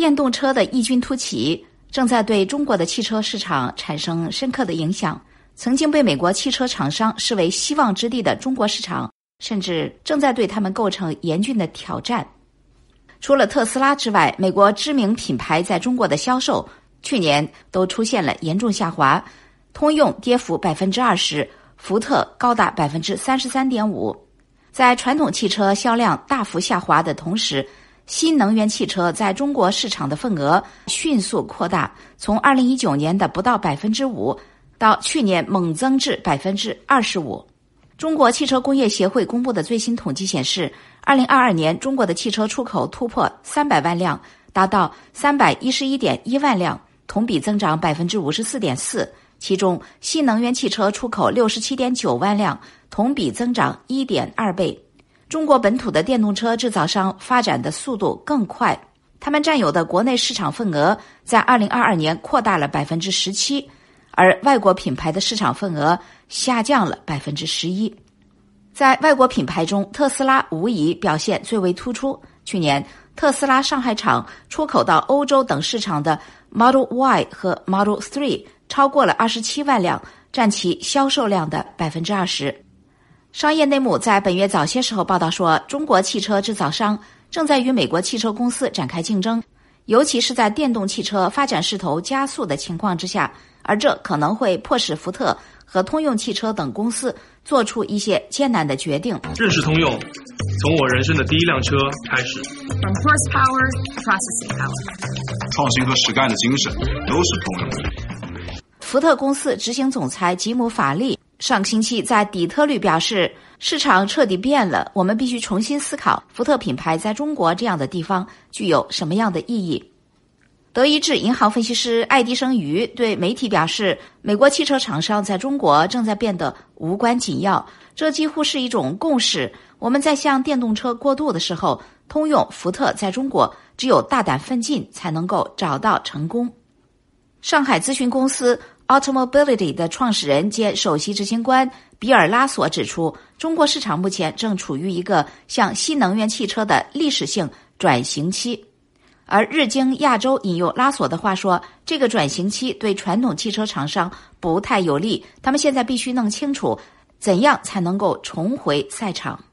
电动车的异军突起正在对中国的汽车市场产生深刻的影响。曾经被美国汽车厂商视为希望之地的中国市场，甚至正在对他们构成严峻的挑战。除了特斯拉之外，美国知名品牌在中国的销售去年都出现了严重下滑，通用跌幅 20%， 福特高达 33.5%。 在传统汽车销量大幅下滑的同时，新能源汽车在中国市场的份额迅速扩大，从2019年的不到 5%到去年猛增至 25%。 中国汽车工业协会公布的最新统计显示，2022年中国的汽车出口突破300万辆，达到311.1万辆，同比增长 54.4%， 其中新能源汽车出口 67.9 万辆，同比增长 1.2 倍。中国本土的电动车制造商发展的速度更快，他们占有的国内市场份额在2022年扩大了 17%， 而外国品牌的市场份额下降了 11%。 在外国品牌中，特斯拉无疑表现最为突出。去年特斯拉上海厂出口到欧洲等市场的 Model Y 和 Model 3超过了27万辆，占其销售量的 20%。商业内幕在本月早些时候报道说，中国汽车制造商正在与美国汽车公司展开竞争，尤其是在电动汽车发展势头加速的情况之下，而这可能会迫使福特和通用汽车等公司做出一些艰难的决定。 认识通用，从我人生的第一辆车开始。 From horsepower to processing power， 创新和实干的精神都是通用的。 福特公司执行总裁吉姆·法利上星期在底特律表示，市场彻底变了，我们必须重新思考福特品牌在中国这样的地方具有什么样的意义。德意志银行分析师爱迪生鱼对媒体表示，美国汽车厂商在中国正在变得无关紧要，这几乎是一种共识。我们在向电动车过渡的时候，通用、福特在中国只有大胆奋进才能够找到成功。上海咨询公司 Automobility 的创始人兼首席执行官比尔拉索指出，中国市场目前正处于一个向新能源汽车的历史性转型期。而日经亚洲引用拉索的话说，这个转型期对传统汽车厂商不太有利，他们现在必须弄清楚怎样才能够重回赛场。